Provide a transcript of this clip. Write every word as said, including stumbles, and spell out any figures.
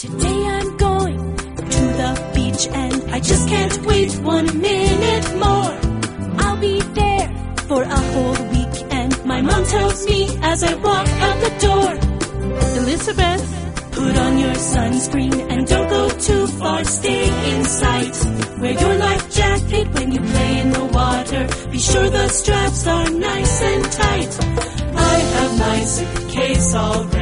Today I'm going to the beach and I just can't wait one minute more. I'll be there for a whole week and my mom tells me as I walk out the door, Elizabeth, put on your sunscreen and don't go too far, stay in sight. Wear your life jacket when you play in the water. Be sure the straps are nice and tight. I have my suitcase all ready.